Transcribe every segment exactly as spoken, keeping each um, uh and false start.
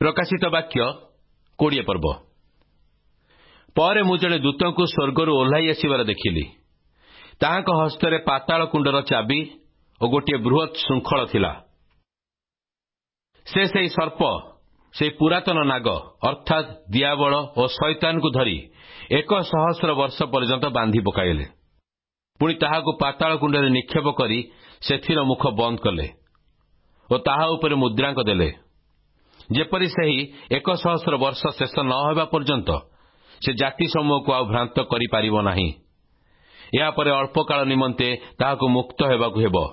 प्रकाशित वाक्य कोड़े पर्व। पर मु जड़े दूत को स्वर्गर ओह्लाई आसबार देखिली। ताहाक हस्तरे पाताल कुंडर चाबी और गोटे बृहत श्रृंखल थिला। से सेई सर्प से पुरातन नाग अर्थात दियाबल और शैतान को धरी एक सहस्र वर्ष पर्यंत बांधी पकाइले। पुणी ताहाकु पाताल कुंडरे निक्षेप करी सेथिर मुख बंद कले और ताहा उपरे मुद्रांक देले, जेपरि सेही एक सहस्र वर्ष शेष न होगा पर्यंत से जाति समूह को आउ भ्रांत करि पारिबो नाही। या परे अल्प काल निमंते ताहाकु मुक्त हेबाकु हेबो।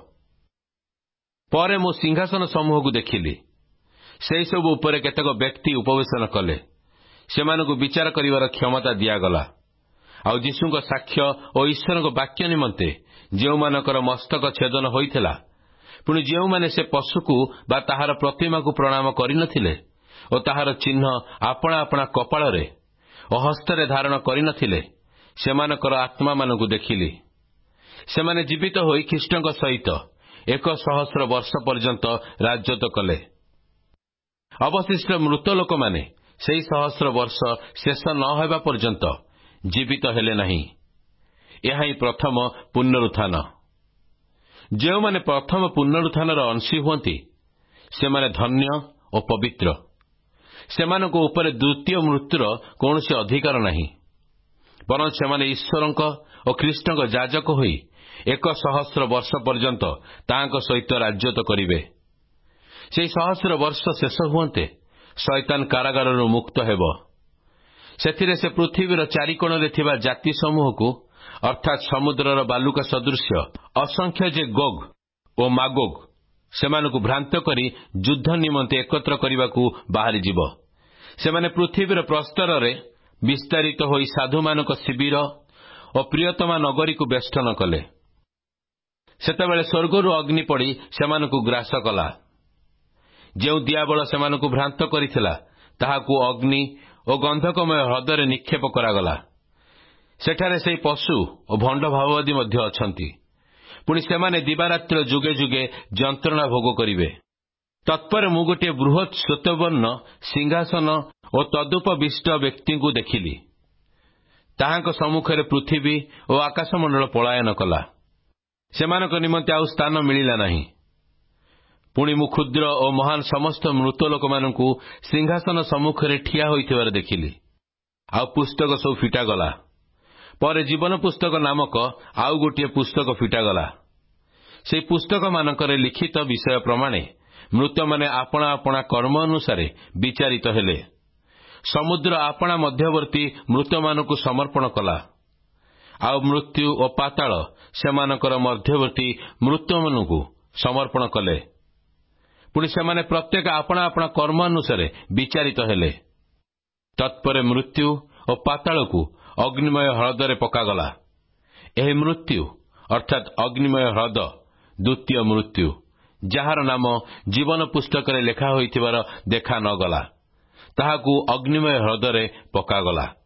परे मु सिंहासन समूह को देखिली। सेई सब उपरे केतेक व्यक्ति उपवेशन कले। सेमानकु विचार करिवार क्षमता दियागला। आउ यीशुଙ୍କ साक्ष्य और ईश्वरଙ୍କ वाक्य निमंते जेउमानकर मस्तक छेदन होइथिला, पुणी जेउमाने से पशुकु बा ताहार प्रतिमा को प्रणाम करिनथिले और ताहार चिन्ह आपणा आपणा कपाଳରେ और हस्तरे धारण करिनथिले, सेमानकर आत्मा मानकु देखिली। सेमाने जीवित होई ख्रीष्टଙ୍କ सहित एक सहस्र वर्ष पर्यंत राजत्व कले। अवशिष्ट मृत लोक माने सेई सहस्र वर्ष शेष न होगा पर्यंत जीवित हेले नहीं। यह ही प्रथम पुनरुत्थान। जो माने प्रथम पुनरुत्थानर अंशी हुअंती सेमाने धन्य और पवित्र। सेमानक उपरे द्वितीय मृत्युर कौनसी अधिकार नहीं, बरं सेमाने ईश्वरଙ୍କ और ख्रीष्टଙ୍କ जाजक होई एक सहस्र वर्ष पर्यंत तांक सहित राजत्व करिवे। से सहस्र वर्ष शेष हुअंते शैतान कारागार मुक्त हेब। सेथिरे से पृथ्वीर चारिकोण थिबा जाति समूह को अर्थात समुद्रर बालुका सदृश्य असंख्य जे गोग और मागोग सेमानकु भ्रांत करी युद्ध निमंते एकत्र करिबाकू बाहरी जीव। सेमाने पृथ्वीर प्रस्तर रे विस्तारित होई साधुमानक शिविर और प्रियतमा नगरी को बेष्टन कले। सेतेबेले स्वर्गरु अग्नि पड़ी सेमानकु ग्रास कला। जेउ दियाबल सेमानकु भ्रांत करिथिला ताहाकु अग्नि और गंधकमय ह्रदरे निक्षेप करागला। सेठारे सेई पशु और भंड भाववादी मध्य अछंती। पुणी सेमाने दिवारात्र जुगे जुगे जंत्रणा भोग करिवे। तत्पर मु गोटे बृहत श्वेतवर्ण सिंहासन और तदुपविष्ट व्यक्ति को देखिली। ताहाक सम्मुखरे पृथ्वी और आकाशमंडल पलायन कला। सेमानक निमंते आउ स्थान मिलिला नहीं। पुणी मु क्षुद्र और महान समस्त मृत लोक मानकु सिंहासन सम्मुखरे ठिया होइथिबार देखिली। आउ पुस्तक सब फिटागला। पर जीवन पुस्तक नामक आउ गोटे पुस्तक फिटागला। से पुस्तक मानकरे लिखित विषय प्रमाणे मृत माने आपणा आपणा कर्म अनुसारे विचारित हेले। समुद्र आपणा मध्यवर्ती मृत मानकु समर्पण कला। आउ मृत्यु और पाताल सेमानकर मध्यवर्ती मृत मानकु समर्पण कले। पुणी सेमाने प्रत्येक आपणा आपणा कर्म अनुसारे विचारित हेले। तत्परे मृत्यु और पाताल को अग्निमय ह्रदरे पकागला। एही मृत्यु अर्थात अग्निमय ह्रद द्वितीय मृत्यु, जार नाम जीवन पुस्तक लेखा होइथिबार देखा न गला, ताहाकु अग्निमय ह्रदरे पकागला।